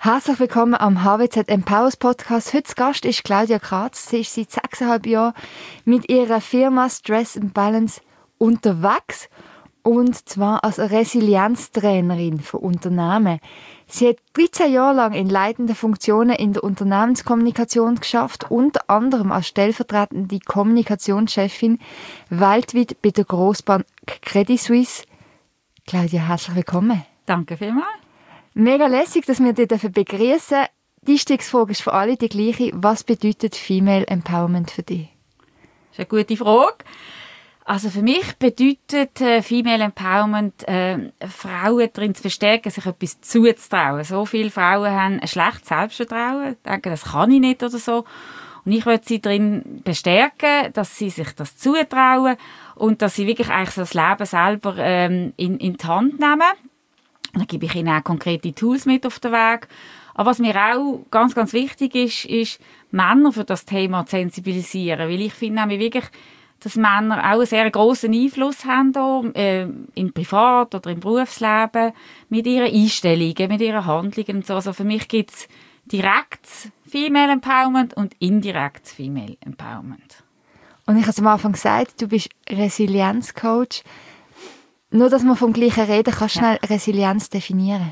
Herzlich willkommen am HWZ Empowers Podcast. Heute zu Gast ist Claudia Kratz. Sie ist seit 6,5 Jahren mit ihrer Firma Stress and Balance unterwegs. Und zwar als Resilienztrainerin für Unternehmen. Sie hat 13 Jahre lang in leitenden Funktionen in der Unternehmenskommunikation geschafft, unter anderem als stellvertretende Kommunikationschefin weltweit bei der Grossbank Credit Suisse. Claudia, herzlich willkommen. Danke vielmals. Mega lässig, dass wir dich begrüßen dürfen. Die Einstiegsfrage ist für alle die gleiche. Was bedeutet Female Empowerment für dich? Das ist eine gute Frage. Also für mich bedeutet Female Empowerment, Frauen darin zu verstärken, sich etwas zuzutrauen. So viele Frauen haben ein schlechtes Selbstvertrauen, denken, das kann ich nicht oder so. Und ich möchte sie darin bestärken, dass sie sich das zutrauen und dass sie wirklich eigentlich so das Leben selber in die Hand nehmen. Und dann gebe ich ihnen auch konkrete Tools mit auf den Weg. Aber was mir auch ganz, ganz wichtig ist Männer für das Thema zu sensibilisieren. Weil ich finde nämlich wirklich, dass Männer auch einen sehr grossen Einfluss haben hier, im Privat- oder im Berufsleben, mit ihren Einstellungen, mit ihren Handlungen und so. Also für mich gibt es direktes Female Empowerment und indirektes Female Empowerment. Und ich habe es am Anfang gesagt, du bist Resilienzcoach. Nur, dass wir vom Gleichen reden, kannst du schnell Resilienz definieren?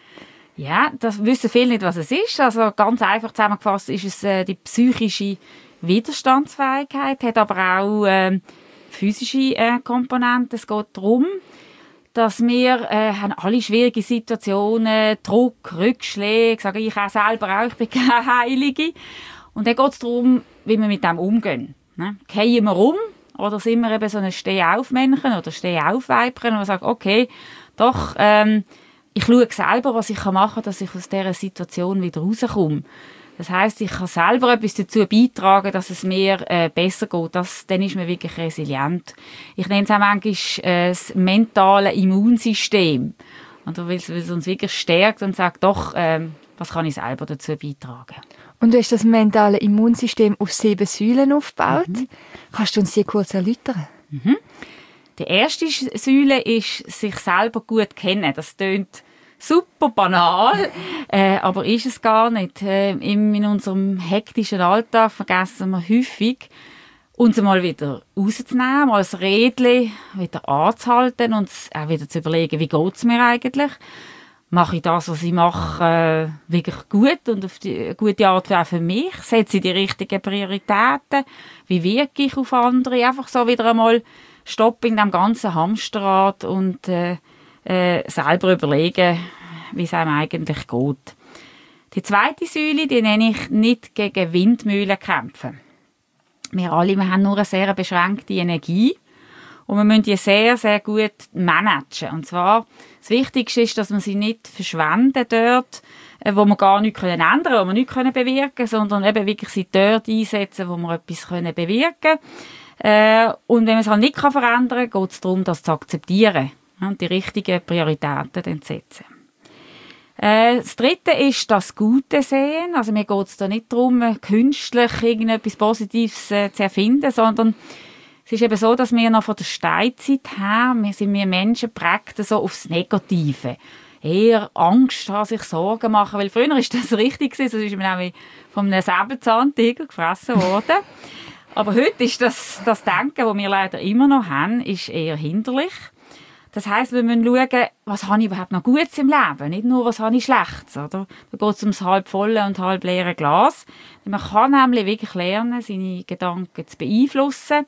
Ja, das wissen viele nicht, was es ist. Also ganz einfach zusammengefasst ist es die psychische Widerstandsfähigkeit, hat aber auch physische Komponenten. Es geht darum, dass wir haben alle schwierige Situationen, Druck, Rückschläge, sage ich auch selber auch, ich bin keine Heilige. Und dann geht es darum, wie wir mit dem umgehen. Ne? Fallen wir um? Oder sind wir eben so ein Steh-auf-Männchen oder Steh-auf-Weibchen, und sagt, okay, doch, ich schaue selber, was ich machen kann, dass ich aus dieser Situation wieder rauskomme. Das heisst, ich kann selber etwas dazu beitragen, dass es mir besser geht. Dann ist man wirklich resilient. Ich nenne es auch manchmal das mentale Immunsystem. Oder weil es uns wirklich stärkt und sagt, doch, was kann ich selber dazu beitragen. Und du hast das mentale Immunsystem auf 7 Säulen aufgebaut. Kannst du uns die kurz erläutern? Die erste Säule ist, sich selber gut kennen. Das klingt super banal, aber ist es gar nicht. In unserem hektischen Alltag vergessen wir häufig, uns mal wieder rauszunehmen, mal das Rädchen wieder anzuhalten und auch wieder zu überlegen, wie geht es mir eigentlich? Mache ich das, was ich mache, wirklich gut und auf die gute Art auch für mich? Setze ich die richtigen Prioritäten? Wie wirke ich auf andere? Einfach so wieder einmal Stopp in dem ganzen Hamsterrad und selber überlegen, wie es einem eigentlich geht. Die zweite Säule, die nenne ich nicht gegen Windmühlen kämpfen. Wir haben nur eine sehr beschränkte Energie. Und wir müssen die sehr, sehr gut managen. Und zwar, das Wichtigste ist, dass wir sie nicht verschwenden dort, wo wir gar nichts ändern können, wo wir nichts bewirken können, sondern eben wirklich sie dort einsetzen, wo wir etwas bewirken können. Und wenn man es halt nicht verändern kann, geht es darum, das zu akzeptieren und die richtigen Prioritäten dann zu setzen. Das Dritte ist das Gute sehen. Also mir geht es da nicht darum, künstlich irgendetwas Positives zu erfinden, sondern es ist eben so, dass wir noch von der Steinzeit her, wir Menschen prägt so aufs Negative. Eher Angst haben, sich Sorgen machen, weil früher ist das richtig gewesen, sonst ist man auch von einem Säbelzahntiger gefressen worden. Aber heute ist das Denken, das wir leider immer noch haben, ist eher hinderlich. Das heisst, wir müssen schauen, was habe ich überhaupt noch Gutes im Leben, nicht nur, was habe ich Schlechtes. Oder? Da geht es ums halb volle und halb leere Glas. Man kann nämlich wirklich lernen, seine Gedanken zu beeinflussen.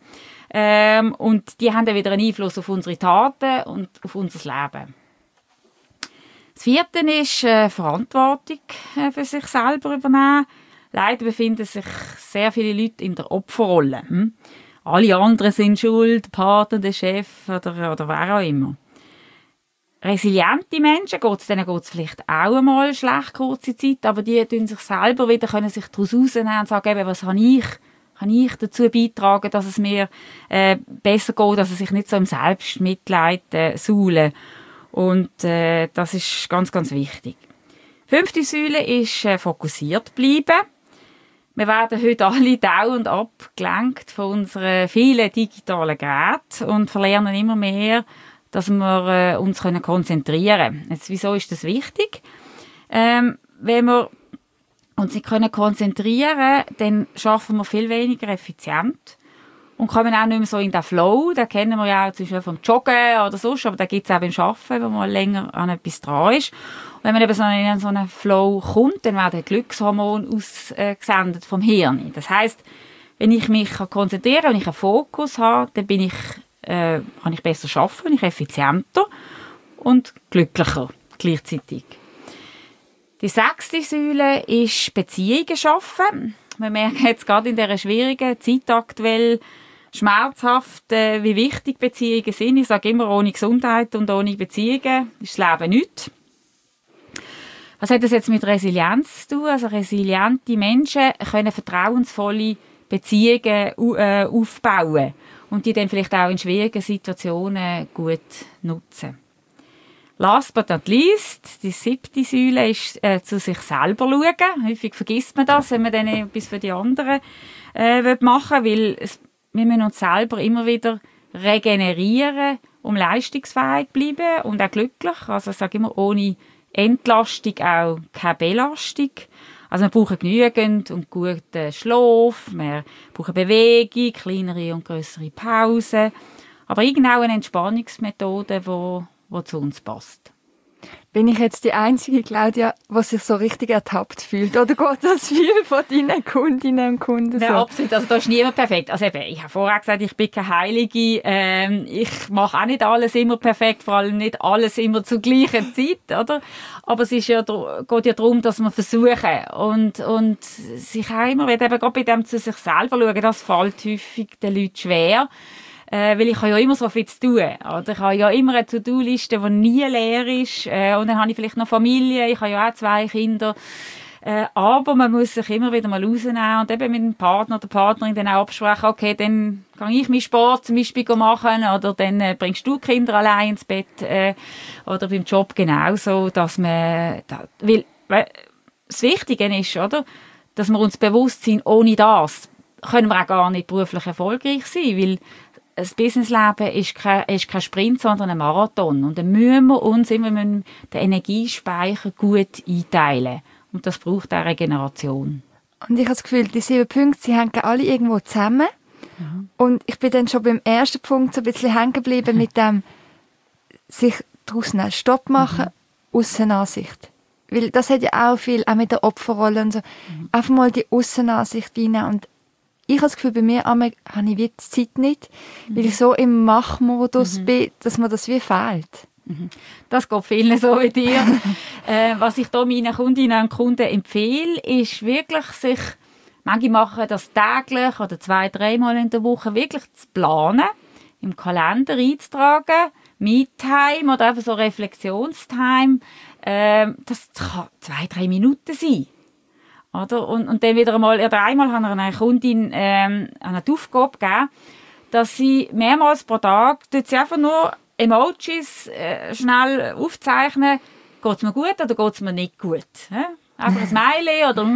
Und die haben dann wieder einen Einfluss auf unsere Taten und auf unser Leben. Das Vierte ist Verantwortung für sich selber übernehmen. Leider befinden sich sehr viele Leute in der Opferrolle. Alle anderen sind schuld, der Partner, der Chef oder wer auch immer. Resiliente Menschen, denen geht es vielleicht auch einmal schlecht, kurze Zeit, aber die können sich selber wieder sich daraus rausnehmen und sagen, eben, was kann ich dazu beitragen, dass es mir besser geht, dass es sich nicht so im Selbstmitleid suhlen. Und das ist ganz, ganz wichtig. 5. Säule ist fokussiert bleiben. Wir werden heute alle dauernd abgelenkt von unseren vielen digitalen Geräten und verlernen immer mehr, dass wir uns konzentrieren können. Jetzt, wieso ist das wichtig? wenn wir uns nicht konzentrieren können, dann schaffen wir viel weniger effizient und kommen auch nicht mehr so in den Flow. Den kennen wir ja auch zum Beispiel vom Joggen oder so, aber den gibt es auch beim Arbeiten, wenn man länger an etwas dran ist. Und wenn man eben so in so einen Flow kommt, dann werden Glückshormone ausgesendet vom Hirn. Das heisst, wenn ich mich konzentrieren kann und ich einen Fokus habe, dann kann ich besser arbeiten, bin ich effizienter und glücklicher gleichzeitig. Die 6. Säule ist Beziehungen schaffen. Wir merken jetzt gerade in dieser schwierigen Zeit aktuell schmerzhaft, wie wichtig Beziehungen sind. Ich sage immer, ohne Gesundheit und ohne Beziehungen ist das Leben nichts. Was hat das jetzt mit Resilienz zu tun? Also resiliente Menschen können vertrauensvolle Beziehungen aufbauen und die dann vielleicht auch in schwierigen Situationen gut nutzen. Last but not least, die 7. Säule ist zu sich selber schauen. Häufig vergisst man das, wenn man dann etwas für die anderen machen will, weil wir müssen uns selber immer wieder regenerieren, um leistungsfähig zu bleiben und auch glücklich. Also ich sage immer, ohne Entlastung auch keine Belastung. Also wir brauchen genügend und guten Schlaf, wir brauchen Bewegung, kleinere und grössere Pausen, aber irgendwo eine Entspannungsmethode, die zu uns passt. Bin ich jetzt die einzige, Claudia, die sich so richtig ertappt fühlt? Oder geht das viel von deinen Kundinnen und Kunden so? Ja, absolut. Also da ist niemand perfekt. Also eben, ich habe vorher gesagt, ich bin keine Heilige. Ich mache auch nicht alles immer perfekt, vor allem nicht alles immer zur gleichen Zeit, oder? Aber es ist geht ja darum, dass wir versuchen und sich auch immer, eben gerade bei dem zu sich selber schauen, das fällt häufig den Leuten schwer. Weil ich habe ja immer so viel zu tun. Oder? Ich habe ja immer eine To-Do-Liste, die nie leer ist. Und dann habe ich vielleicht noch Familie. Ich habe ja auch 2 Kinder. Aber man muss sich immer wieder mal rausnehmen und eben mit dem Partner oder der Partnerin dann auch absprechen, okay, dann gehe ich meinen Sport zum Beispiel machen oder dann bringst du die Kinder allein ins Bett oder beim Job genauso, dass man... Weil das Wichtige ist, oder, dass wir uns bewusst sind, ohne das können wir auch gar nicht beruflich erfolgreich sein, weil das Businessleben ist kein Sprint, sondern ein Marathon. Und dann müssen wir uns immer den Energiespeicher gut einteilen. Und das braucht auch Regeneration. Und ich habe das Gefühl, die 7 Punkte, sie hängen alle irgendwo zusammen. Mhm. Und ich bin dann schon beim ersten Punkt so ein bisschen hängen geblieben mit dem, sich draussen einen Stopp machen, Aussenansicht. Weil das hat ja auch viel, auch mit der Opferrolle und so. Einfach mal die Aussenansicht reinnehmen. Und ich habe das Gefühl, bei mir habe ich die Zeit nicht, weil ich so im Machmodus bin, dass mir das wie fehlt. Das geht vielen so wie dir. Was ich da meinen Kundinnen und Kunden empfehle, ist wirklich sich, manche machen das täglich oder 2-3 Mal in der Woche, wirklich zu planen, im Kalender einzutragen, Me-Time oder einfach so Reflexionstime. Das kann 2-3 Minuten sein. Oder? Und dann wieder einmal hat einer Kundin eine Aufgabe gegeben, dass sie mehrmals pro Tag sie einfach nur Emojis schnell aufzeichnen, geht es mir gut oder geht es mir nicht gut. Einfach ein Smiley oder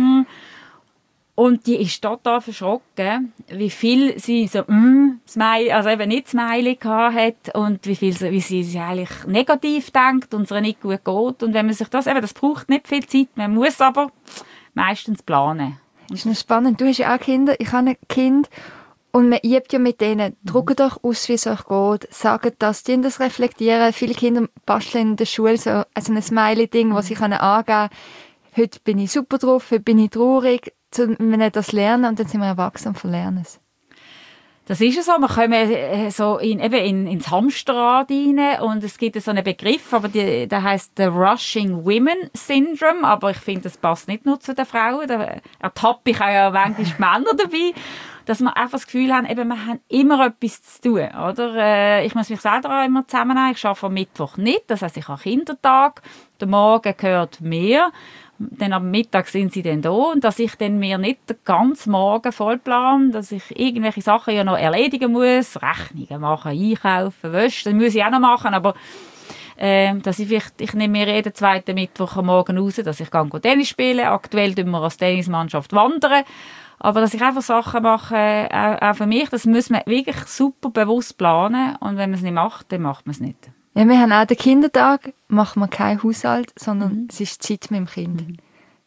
Und die ist total verschrocken, wie viel sie so Smiley, also eben nicht Smiley hat und wie sie sich eigentlich negativ denkt und es ihr nicht gut geht. Und wenn man sich das braucht nicht viel Zeit, man muss aber meistens planen. Das ist noch spannend. Du hast ja auch Kinder, ich habe ein Kind und man übt ja mit denen. Drückt euch aus, wie es euch geht. Sagt das, die das reflektieren. Viele Kinder basteln in der Schule so ein Smiley-Ding, das sie angeben können. Heute bin ich super drauf, heute bin ich traurig. Wenn wir das lernen und dann sind wir erwachsen und verlernen es. Das ist ja so, wir kommen so ins Hamsterrad rein und es gibt so einen Begriff, aber der heisst the Rushing Women Syndrome, aber ich finde, das passt nicht nur zu den Frauen, da ertappe ich auch ja manchmal die Männer dabei, dass wir einfach das Gefühl haben, wir haben immer etwas zu tun, oder? Ich muss mich selber auch immer zusammennehmen, ich arbeite am Mittwoch nicht, das heisst, ich habe Kindertag, der Morgen gehört mir, dann am Mittag sind sie dann da und dass ich dann mir nicht den ganzen Morgen vollplan, dass ich irgendwelche Sachen ja noch erledigen muss, Rechnungen machen, einkaufen, waschen, das muss ich auch noch machen, aber dass ich nehme mir jeden 2. Mittwoch am Morgen raus, dass ich Tennis spiele, aktuell tun wir als Tennismannschaft wandern, aber dass ich einfach Sachen mache, auch für mich, das muss man wirklich super bewusst planen und wenn man es nicht macht, dann macht man es nicht. Ja, wir haben auch den Kindertag, machen wir keinen Haushalt, sondern es ist Zeit mit dem Kind.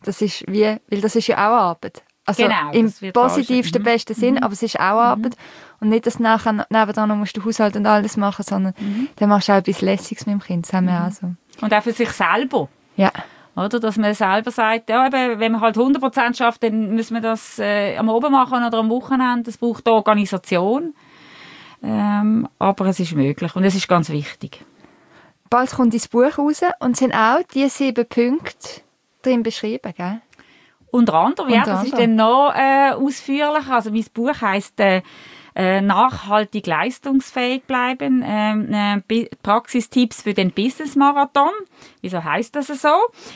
das ist weil das ist ja auch Arbeit. Also Genau, im positivsten, besten Sinn, aber es ist auch Arbeit. Und nicht, dass du nachher nebenan noch musst du Haushalt und alles machen, sondern dann machst du auch etwas Lässiges mit dem Kind. Das haben wir auch so. Und auch für sich selber. Ja. Oder, dass man selber sagt, ja, eben, wenn man halt 100% schafft, dann müssen wir das am Abend machen oder am Wochenende. Das braucht Organisation. Aber es ist möglich und es ist ganz wichtig. Bald kommt das Buch raus und sind auch die 7 Punkte drin beschrieben, gell? Unter anderem, ja, das ist dann noch ausführlicher. Also mein Buch heisst «Nachhaltig leistungsfähig bleiben», Praxistipps für den Business-Marathon. Wieso heisst das so?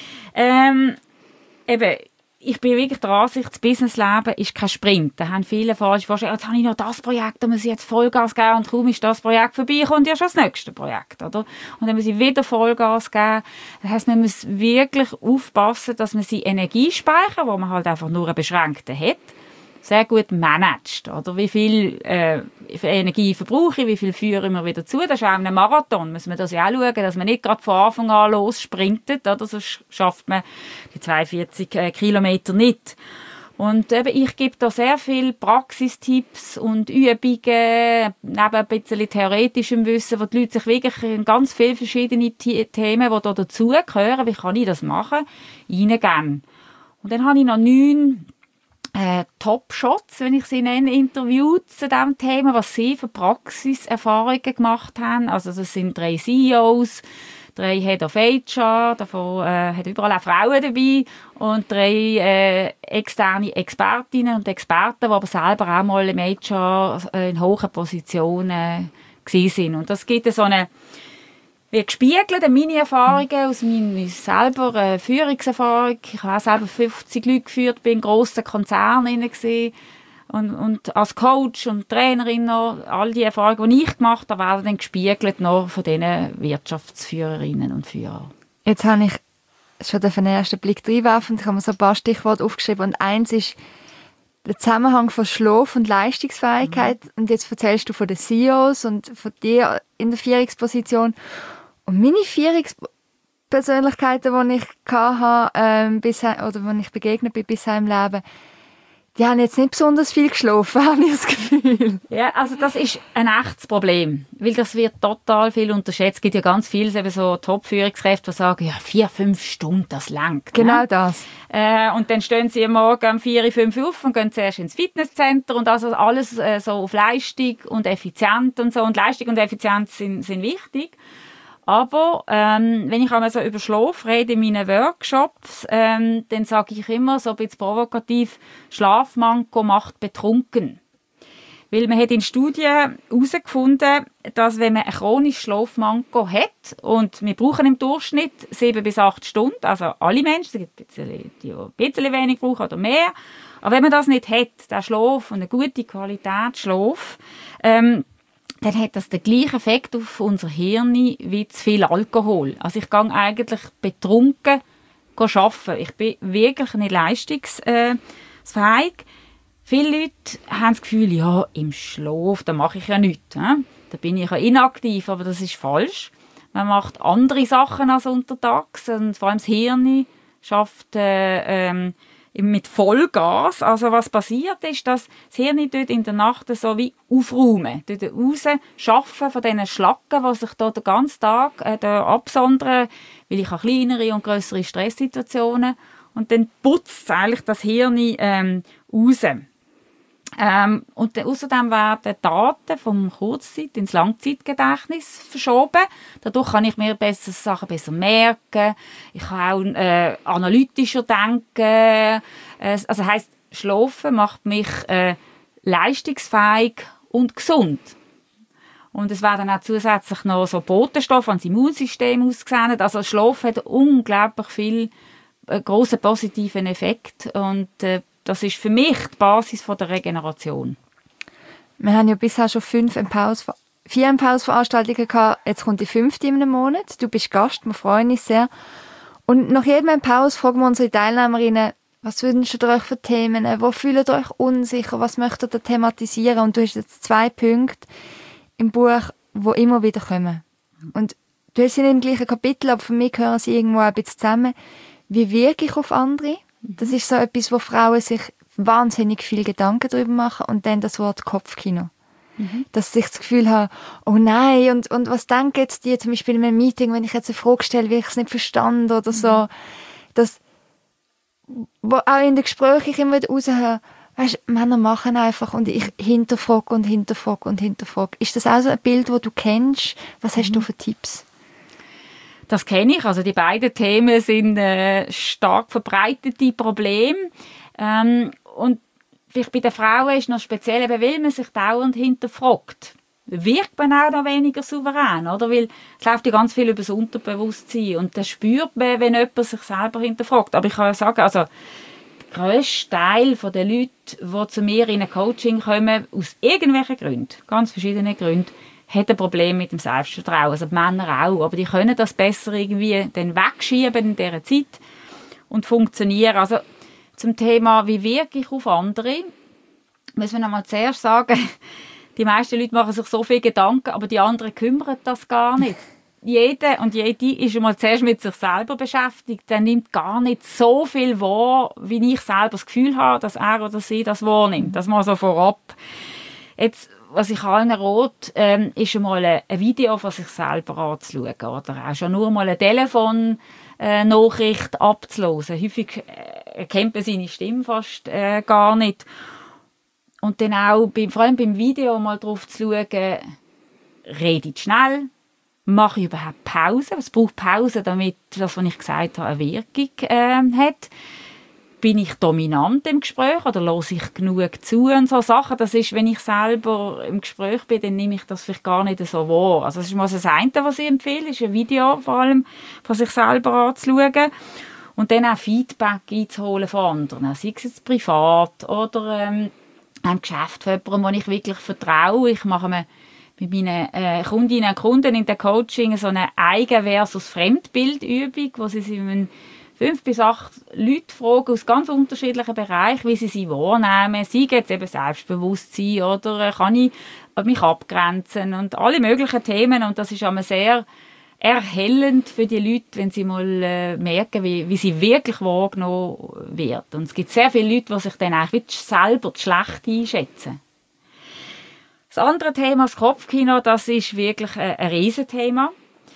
Eben, ich bin wirklich der Ansicht, das Businessleben ist kein Sprint. Da haben viele falsch vorgestellt, jetzt habe ich noch das Projekt, da muss ich jetzt Vollgas geben und kaum ist das Projekt vorbei, kommt ja schon das nächste Projekt, oder? Und dann muss ich wieder Vollgas geben. Das heisst, man muss wirklich aufpassen, dass man seine Energiespeicher, wo man halt einfach nur einen beschränkten hat, sehr gut managt, oder? Wie viel Energie verbrauche ich, wie viel führe ich mir wieder zu? Das ist auch in einem Marathon, muss man das ja auch schauen, dass man nicht gerade von Anfang an lossprintet, oder? Sonst schafft man die 42 Kilometer nicht. Und eben, ich gebe da sehr viele Praxistipps und Übungen, neben ein bisschen theoretischem Wissen, wo die Leute sich wirklich in ganz viele verschiedene Themen, die da dazugehören, wie kann ich das machen, reingeben. Und dann habe ich noch 9 Top-Shots, wenn ich sie nenne, Interviews zu diesem Thema, was sie für Praxiserfahrungen gemacht haben. Also das sind 3 CEOs, 3 Head of HR, davon hat überall auch Frauen dabei und 3 externe Expertinnen und Experten, die aber selber auch mal im HR in hohen Positionen waren. Und das gibt so eine wie gespiegelt, meine Erfahrungen aus meiner selber Führungserfahrung. Ich habe auch selber 50 Leute geführt, bin in grossen Konzernen und als Coach und Trainerin noch, all die Erfahrungen, die ich gemacht habe, werden dann gespiegelt noch von diesen Wirtschaftsführerinnen und Führern. Jetzt habe ich schon den ersten Blick reinwerfen, ich habe mir so ein paar Stichworte aufgeschrieben und eins ist der Zusammenhang von Schlaf und Leistungsfähigkeit und jetzt erzählst du von den CEOs und von dir in der Führungsposition. Und meine Führungspersönlichkeiten, die ich hatte, bisher, oder die ich begegnet bin bisher im Leben, die haben jetzt nicht besonders viel geschlafen, habe ich das Gefühl. Ja, also das ist ein echtes Problem, weil das wird total viel unterschätzt. Es gibt ja ganz viele eben so Top-Führungskräfte, die sagen, ja, 4-5 Stunden, das langt. Genau ne? das. Und dann stehen sie am Morgen um 4-5 auf und gehen zuerst ins Fitnesscenter und also alles so auf Leistung und Effizienz und so. Und Leistung und Effizienz sind wichtig. Aber wenn ich einmal so über Schlaf rede in meinen Workshops, dann sage ich immer so ein bisschen provokativ, Schlafmanko macht betrunken. Weil man hat in Studien herausgefunden, dass wenn man ein chronisches Schlafmanko hat, und wir brauchen im Durchschnitt 7 bis 8 Stunden, also alle Menschen, es gibt die ein bisschen wenig brauchen oder mehr, aber wenn man das nicht hat, der Schlaf und eine gute Qualität Schlaf, dann hat das den gleichen Effekt auf unser Hirn wie zu viel Alkohol. Also ich gehe eigentlich betrunken arbeiten. Ich bin wirklich nicht leistungsfähig. Viele Leute haben das Gefühl, ja, im Schlaf, da mache ich ja nichts. Da bin ich ja inaktiv, aber das ist falsch. Man macht andere Sachen als untertags und vor allem das Hirn schafft mit Vollgas. Also was passiert ist, dass das Hirn dort in der Nacht so wie aufräumen, dort rausschaffen von diesen Schlacken, die sich da den ganzen Tag absondern, weil ich habe kleinere und grössere Stresssituationen und dann putzt eigentlich das Hirn raus. Und außerdem werden Daten vom Kurzzeit- ins Langzeitgedächtnis verschoben. Dadurch kann ich mir Sachen besser merken. Ich kann auch analytischer denken. Also heisst, Schlafen macht mich leistungsfähig und gesund. Und es werden auch zusätzlich noch so Botenstoffe ans Immunsystem ausgesendet. Also Schlaf hat unglaublich viel grossen positiven Effekt und das ist für mich die Basis der Regeneration. Wir haben ja bisher schon 4 Empowers-Veranstaltungen gehabt. Jetzt kommt die 5. in einem Monat. Du bist Gast, wir freuen uns sehr. Und nach jedem Empowers fragen wir unsere Teilnehmerinnen, was wünscht ihr euch für Themen? Wo fühlt ihr euch unsicher? Was möchtet ihr thematisieren? Und du hast jetzt 2 Punkte im Buch, die immer wieder kommen. Und du hast sie nicht im gleichen Kapitel, aber für mich gehören sie irgendwo ein bisschen zusammen. Wie wirke ich auf andere? Das ist so etwas, wo Frauen sich wahnsinnig viel Gedanken darüber machen und dann das Wort Kopfkino. Dass ich das Gefühl habe, oh nein, und was denken jetzt die, zum Beispiel in einem Meeting, wenn ich jetzt eine Frage stelle, wie ich es nicht verstanden oder so. Das, wo auch in den Gesprächen ich immer wieder raushöre, weißt, Männer machen einfach und ich hinterfrage und hinterfrage und hinterfrage. Ist das auch so ein Bild, das du kennst? Was hast du für Tipps? Das kenne ich. Also die beiden Themen sind stark verbreitete Probleme. Und vielleicht bei den Frauen ist noch speziell, eben, weil man sich dauernd hinterfragt. Wirkt man auch noch weniger souverän, oder? Weil es läuft ja ganz viel über das Unterbewusstsein und das spürt man, wenn jemand sich selber hinterfragt. Aber ich kann ja sagen, also der grösste Teil der Leute, die zu mir in ein Coaching kommen, aus irgendwelchen Gründen, ganz verschiedenen Gründen, hat ein Problem mit dem Selbstvertrauen. Also die Männer auch, aber die können das besser irgendwie dann wegschieben in dieser Zeit und funktionieren. Also zum Thema, wie wirke ich auf andere, müssen wir noch mal zuerst sagen, die meisten Leute machen sich so viele Gedanken, aber die anderen kümmern das gar nicht. Jeder und jede ist schon mal zuerst mit sich selber beschäftigt. Der nimmt gar nicht so viel wahr, wie ich selber das Gefühl habe, dass er oder sie das wahrnimmt. Das mal so vorab. Jetzt, was ich allen rate, ist schon mal ein Video von sich selber anzuschauen. Oder auch schon nur mal eine Telefonnachricht abzuhören. Häufig erkennt man seine Stimme fast gar nicht. Und dann auch, vor allem beim Video, mal drauf zu schauen, rede ich schnell, mache ich überhaupt Pause? Es braucht Pause, damit das, was ich gesagt habe, eine Wirkung hat. Bin ich dominant im Gespräch oder höre ich genug zu und so Sachen? Das ist, wenn ich selber im Gespräch bin, dann nehme ich das vielleicht gar nicht so wahr. Also das ist mal das eine, was ich empfehle, ist ein Video vor allem von sich selber anzuschauen und dann auch Feedback einzuholen von anderen, sei es jetzt privat oder im Geschäft von jemandem, wo ich wirklich vertraue. Ich mache mir mit meinen Kundinnen und Kunden in der Coaching so eine Eigen- versus Fremdbildübung, wo sie sich 5 bis 8 Leute fragen aus ganz unterschiedlichen Bereichen, wie sie sie wahrnehmen. Sei jetzt eben Selbstbewusstsein oder kann ich mich abgrenzen und alle möglichen Themen. Und das ist einmal sehr erhellend für die Leute, wenn sie mal merken, wie sie wirklich wahrgenommen wird. Und es gibt sehr viele Leute, die sich dann eigentlich selber schlecht einschätzen. Das andere Thema, das Kopfkino, das ist wirklich ein Riesenthema.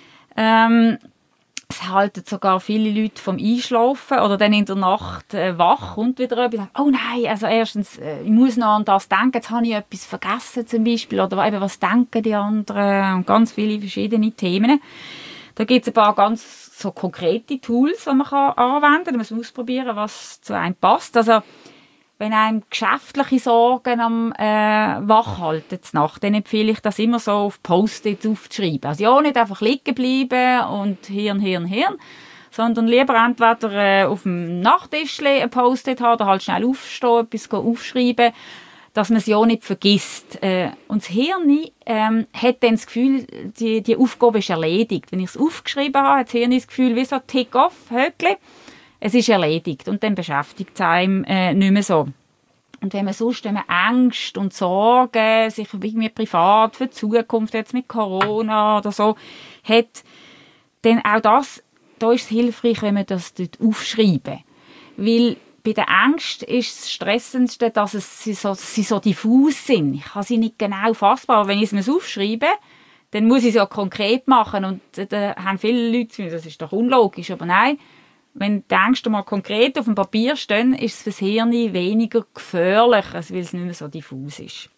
Es halten sogar viele Leute vom Einschlafen oder dann in der Nacht wach und wieder etwas. Oh nein, also erstens, ich muss noch an das denken, jetzt habe ich etwas vergessen zum Beispiel, oder eben, was denken die anderen und ganz viele verschiedene Themen. Da gibt es ein paar ganz so konkrete Tools, die man anwenden kann. Da muss man ausprobieren, was zu einem passt. Also wenn einem geschäftliche Sorgen am wach halten Nacht, dann empfehle ich das immer so auf Post-its aufzuschreiben. Also ja, nicht einfach liegen bleiben und Hirn, sondern lieber entweder auf dem Nachttisch ein Post-it haben oder halt schnell aufstehen, etwas aufschreiben, dass man es ja nicht vergisst. Und das Hirn hat dann das Gefühl, die Aufgabe ist erledigt. Wenn ich es aufgeschrieben habe, hat das Hirn das Gefühl, wie so ein Tick-off-Höckli. Es ist erledigt und dann beschäftigt es einem nicht mehr so. Und wenn man sonst Ängste und Sorgen, sich irgendwie privat für die Zukunft, jetzt mit Corona oder so, hat, dann auch das, da ist es hilfreich, wenn man das dort aufschreiben. Weil bei den Ängsten ist das Stressendste, dass sie so diffus sind. Ich kann sie nicht genau fassbar, aber wenn ich es mir aufschreibe, dann muss ich es ja konkret machen. Und da haben viele Leute, das ist doch unlogisch, aber nein, wenn die Ängste mal konkret auf dem Papier stehen, ist es für das Hirn weniger gefährlich, als weil es nicht mehr so diffus ist.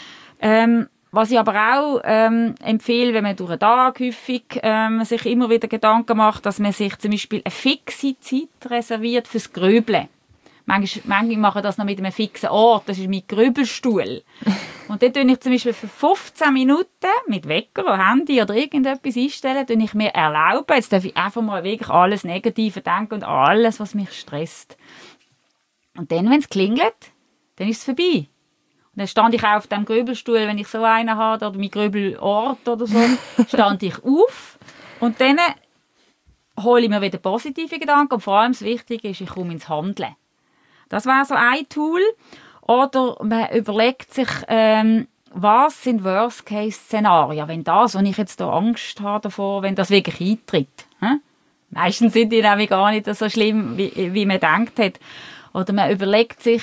Was ich aber auch empfehle, wenn man durch den Tag häufig sich immer wieder Gedanken macht, dass man sich zum Beispiel eine fixe Zeit reserviert fürs Grübeln. Manche machen das noch mit einem fixen Ort, das ist mein Grübelstuhl. Und dort tue ich zum Beispiel für 15 Minuten mit Wecker oder Handy oder irgendetwas einstellen, tue ich mir erlauben, jetzt darf ich einfach mal wirklich alles Negative denken und alles, was mich stresst. Und dann, wenn es klingelt, dann ist es vorbei. Und dann stand ich auch auf dem Grübelstuhl, wenn ich so einen habe, oder mein Grübelort oder so, stand ich auf und dann hole ich mir wieder positive Gedanken und vor allem das Wichtige ist, ich komme ins Handeln. Das wäre so ein Tool. Oder man überlegt sich, was sind Worst-Case-Szenarien, wenn das, und ich jetzt da Angst habe davor, wenn das wirklich eintritt. Meistens sind die nämlich gar nicht so schlimm, wie man gedacht hat. Oder man überlegt sich,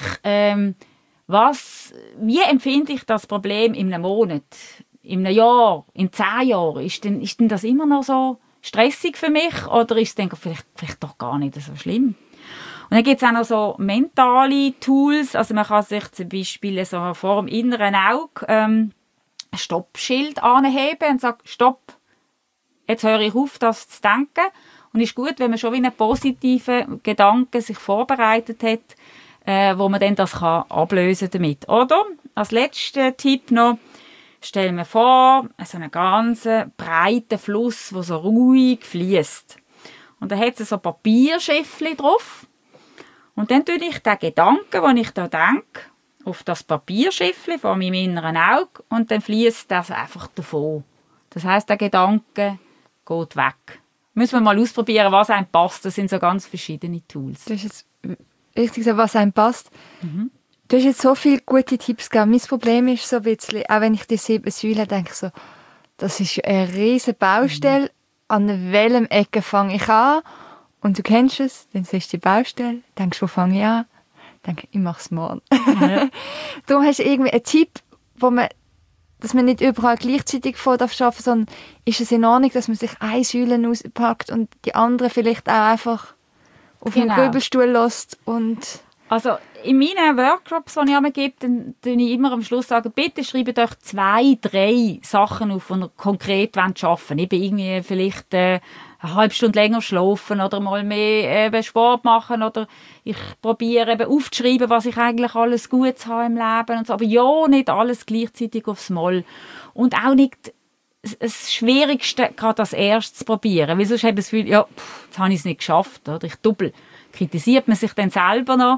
wie empfinde ich das Problem in einem Monat, in einem Jahr, in 10 Jahren? Ist denn das immer noch so stressig für mich oder ist es vielleicht doch gar nicht so schlimm? Und dann gibt es auch noch so mentale Tools. Also man kann sich zum Beispiel so vor dem inneren Auge ein Stoppschild anheben und sagen, stopp, jetzt höre ich auf, das zu denken. Und es ist gut, wenn man schon wie einen positiven Gedanken sich vorbereitet hat, wo man dann das kann ablösen damit. Oder als letzter Tipp noch, stellen wir vor, so einen ganz breiten Fluss, der so ruhig fließt. Und da hat es so Papierschiffchen drauf. Und dann tue ich den Gedanken, den ich da denke, auf das Papierschiffchen vor meinem inneren Auge und dann fließt das einfach davon. Das heisst, der Gedanke geht weg. Müssen wir mal ausprobieren, was einem passt. Das sind so ganz verschiedene Tools. Das ist jetzt richtig so, was einem passt. Mhm. Du hast jetzt so viele gute Tipps gegeben. Mein Problem ist so ein bisschen, auch wenn ich die 7 Säulen denke, so, das ist eine riesige Baustelle. An welchem Ecke fange ich an? Und du kennst es, dann siehst du die Baustelle, denkst, wo fange ich an? Denke, ich mache es morgen. Ja. Darum hast du irgendwie einen Tipp, dass man nicht überall gleichzeitig arbeiten darf, sondern ist es in Ordnung, dass man sich eine Säule auspackt und die andere vielleicht auch einfach auf einen Grübelstuhl lässt und... Also in meinen Workshops, die ich immer gebe, dann sage ich immer am Schluss, bitte schreibt euch 2, 3 Sachen auf, die ihr konkret arbeiten wollt. Eben irgendwie vielleicht eine halbe Stunde länger schlafen oder mal mehr Sport machen oder ich probiere eben aufzuschreiben, was ich eigentlich alles Gutes habe im Leben und so. Aber ja, nicht alles gleichzeitig aufs Mal. Und auch nicht das Schwierigste gerade als erstes zu probieren. Weil sonst habe ich das Gefühl, jetzt habe ich es nicht geschafft. Oder? Ich kritisiert man sich dann selber noch.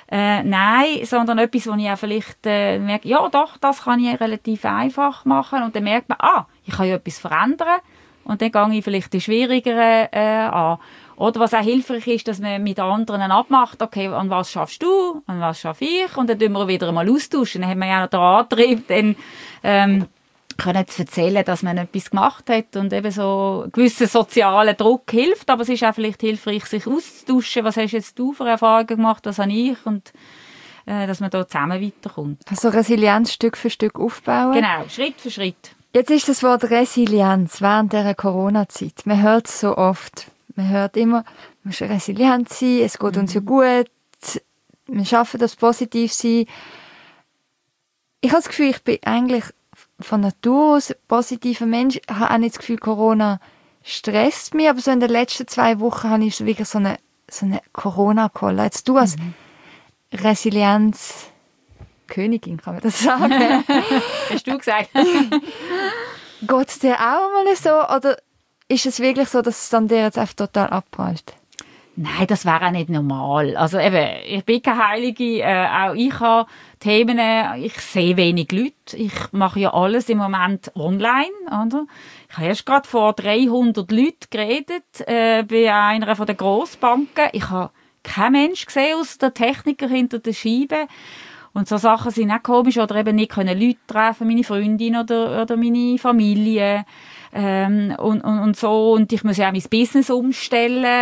Nein, sondern etwas, wo ich auch vielleicht merke, ja doch, das kann ich relativ einfach machen. Und dann merkt man, ich kann ja etwas verändern. Und dann gehe ich vielleicht die schwierigeren an. Oder was auch hilfreich ist, dass man mit anderen abmacht, okay, an was schaffst du, an was schaffe ich? Und dann tun wir wieder einmal austauschen. Dann haben wir ja noch den Antrieb, dann können zu erzählen, dass man etwas gemacht hat und eben so einen gewissen sozialen Druck hilft, aber es ist auch vielleicht hilfreich, sich auszutauschen. Was hast jetzt du für Erfahrungen gemacht, was habe ich? Und dass man da zusammen weiterkommt. Also Resilienz Stück für Stück aufbauen? Genau, Schritt für Schritt. Jetzt ist das Wort Resilienz während dieser Corona-Zeit. Man hört es so oft. Man hört immer, man muss resilient sein, es geht uns ja gut, wir schaffen das positiv sein. Ich habe das Gefühl, ich bin eigentlich von Natur aus ein positiver Mensch. Ich habe auch nicht das Gefühl, Corona stresst mich, aber so in den letzten 2 Wochen habe ich so wirklich so eine Corona-Kolle. Jetzt du als Resilienz-Königin, kann man das sagen? Hast du gesagt. Geht es dir auch mal so, oder ist es wirklich so, dass es dann dir jetzt einfach total abprallt? Nein, das wäre auch nicht normal. Also eben, ich bin keine Heilige, auch ich habe Themen, ich sehe wenig Leute. Ich mache ja alles im Moment online, oder? Ich habe erst gerade vor 300 Leuten geredet, bei einer der Grossbanken. Ich habe keinen Menschen gesehen, außer der Techniker hinter der Scheibe. Und so Sachen sind auch komisch, oder eben nicht können Leute treffen, meine Freundin oder meine Familie. Und so, und ich muss ja auch mein Business umstellen.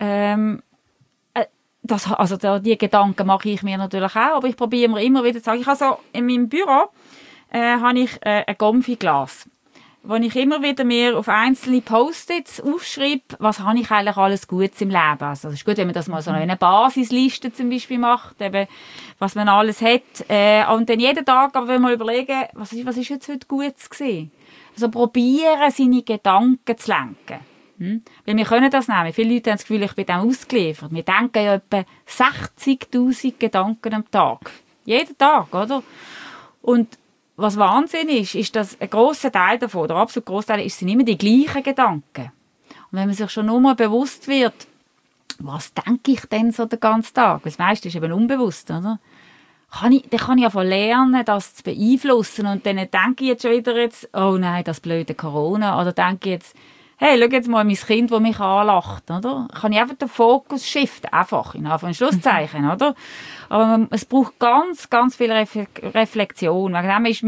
Die Gedanken mache ich mir natürlich auch, aber ich probiere mir immer wieder zu sagen, ich habe so, in meinem Büro habe ich ein Gomfi-Glas, wo ich immer wieder mir auf einzelne Post-its aufschreibe, was habe ich eigentlich alles Gutes im Leben. Also es ist gut, wenn man das mal so eine Basisliste zum Beispiel macht, eben, was man alles hat. Und dann jeden Tag aber wenn wir überlegen, was ist jetzt heute Gutes gewesen? Also probieren, seine Gedanken zu lenken. Weil wir können das nehmen. Viele Leute haben das Gefühl, ich bin dem ausgeliefert. Wir denken ja etwa 60'000 Gedanken am Tag. Jeden Tag, oder? Und was Wahnsinn ist, dass ein grosser Teil davon, der absolut grosse Teil, sind immer die gleichen Gedanken. Und wenn man sich schon nur mal bewusst wird, was denke ich denn so den ganzen Tag? Das meiste ist eben unbewusst, oder? Dann kann ich einfach lernen, das zu beeinflussen. Und dann denke ich jetzt schon wieder, oh nein, das blöde Corona. Oder denke ich jetzt, hey, schau jetzt mal mein Kind, das mich anlacht. Oder? Kann ich einfach den Fokus shiften, einfach in Anführungs- und Schlusszeichen. Oder? Aber es braucht ganz, ganz viel Reflexion. Wegen dem ist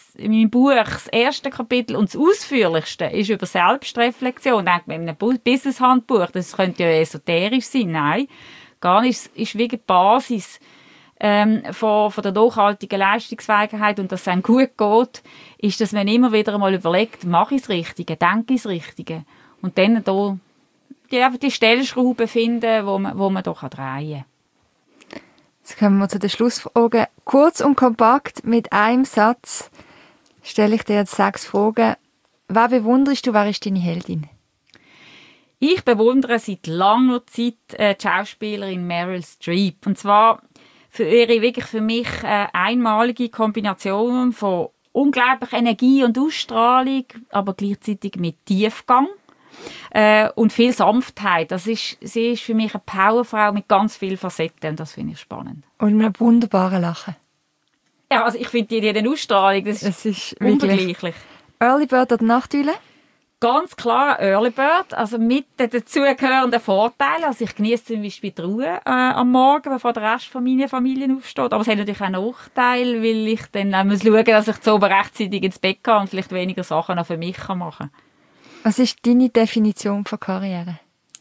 in meinem Buch, das erste Kapitel und das ausführlichste ist über Selbstreflexion. Denkt man in einem Business-Handbuch, das könnte ja esoterisch sein. Nein, gar nicht. Es ist wie die Basis von der nachhaltigen Leistungsfähigkeit und dass es einem gut geht, ist, dass man immer wieder einmal überlegt, mache ich das Richtige, denke ich das Richtige. Und dann da die Stellschrauben finden, wo man da drehen kann. Jetzt kommen wir zu den Schlussfragen. Kurz und kompakt, mit einem Satz stelle ich dir jetzt 6 Fragen. Wer bewunderst du, wer ist deine Heldin? Ich bewundere seit langer Zeit die Schauspielerin Meryl Streep. Und zwar für ihre wirklich für mich einmalige Kombination von unglaublicher Energie und Ausstrahlung, aber gleichzeitig mit Tiefgang. Und viel Sanftheit. Sie ist für mich eine Powerfrau mit ganz vielen Facetten und das finde ich spannend. Und mit einem wunderbaren Lachen. Ja, also ich finde die Ausstrahlung, das ist unvergleichlich. Early Bird oder Nachteule? Ganz klar Early Bird, also mit den dazugehörenden Vorteilen. Also ich genieße zum Beispiel die Ruhe am Morgen, bevor der Rest von meiner Familie aufsteht. Aber es hat natürlich auch Nachteile, weil ich dann auch schauen muss, dass ich zu oben rechtzeitig ins Bett gehe und vielleicht weniger Sachen noch für mich machen kann. Was ist deine Definition von Karriere?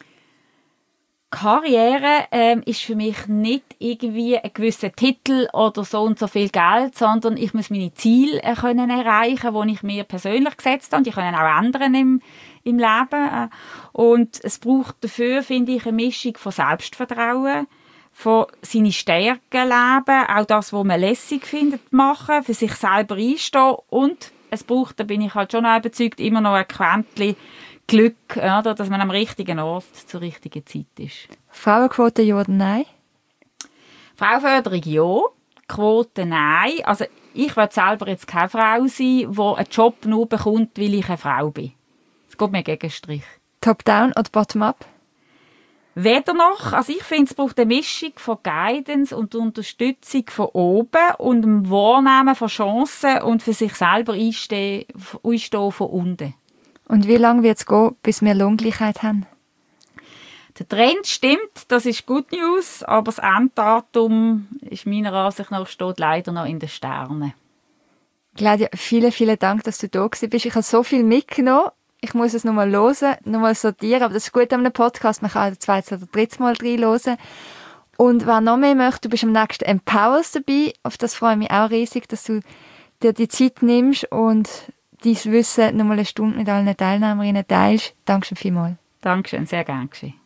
Karriere ist für mich nicht irgendwie ein gewisser Titel oder so und so viel Geld, sondern ich muss meine Ziele können erreichen, die ich mir persönlich gesetzt habe. Die können auch ändern im Leben. Und es braucht dafür, finde ich, eine Mischung von Selbstvertrauen, von seine Stärken leben, auch das, was man lässig findet, machen, für sich selber einstehen und es braucht, da bin ich halt schon überzeugt, immer noch ein Quäntchen Glück, oder, dass man am richtigen Ort zur richtigen Zeit ist. Frauenquote ja oder nein? Frauenförderung ja, Quote nein. Also ich will selber jetzt keine Frau sein, die einen Job nur bekommt, weil ich eine Frau bin. Das geht mir gegen den Strich. Top-down oder bottom-up? Weder noch. Also ich finde, es braucht eine Mischung von Guidance und Unterstützung von oben und dem Wahrnehmen von Chancen und für sich selber einstehen von unten. Und wie lange wird es gehen, bis wir Lohngleichheit haben? Der Trend stimmt, das ist Good News, aber das Enddatum ist meiner Ansicht nach steht leider noch in den Sternen. Claudia, vielen, vielen Dank, dass du da bist. Ich habe so viel mitgenommen. Ich muss es nochmal hören, nochmal sortieren, aber das ist gut an einem Podcast. Man kann auch das zweite oder dritte Mal reinhören. Und wer noch mehr möchte, du bist am nächsten Empowers dabei. Auf das freue ich mich auch riesig, dass du dir die Zeit nimmst und dein Wissen nochmal eine Stunde mit allen Teilnehmerinnen teilst. Dankeschön vielmals. Dankeschön, sehr gerne geschehen.